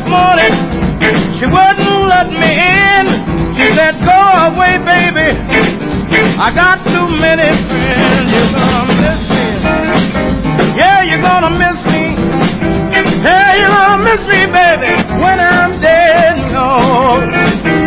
morning, she wouldn't let me in. She said, go away, baby, I got too many friends. You're gonna miss me. Yeah, you're gonna miss me. Yeah, you're gonna miss me, baby, when I'm dead. No.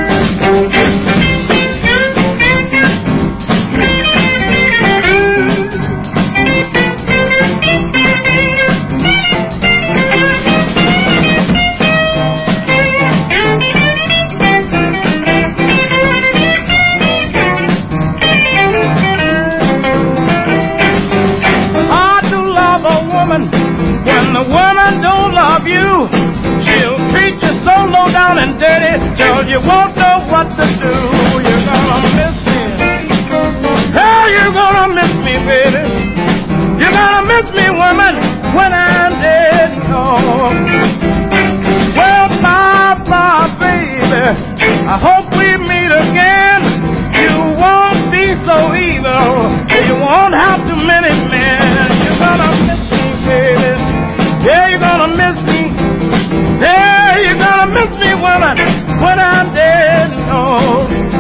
When the woman don't love you, she'll treat you so low down and dirty till you won't know what to do. You're gonna miss me. Hey, you're gonna miss me, baby. You're gonna miss me, woman, when I'm dead. Oh. Well, bye, baby, I hope we meet again. You won't be so evil. You won't have too many men. You're gonna miss me, baby. Yeah, you're gonna miss me. Yeah, you're gonna miss me, woman, when I'm dead. Oh.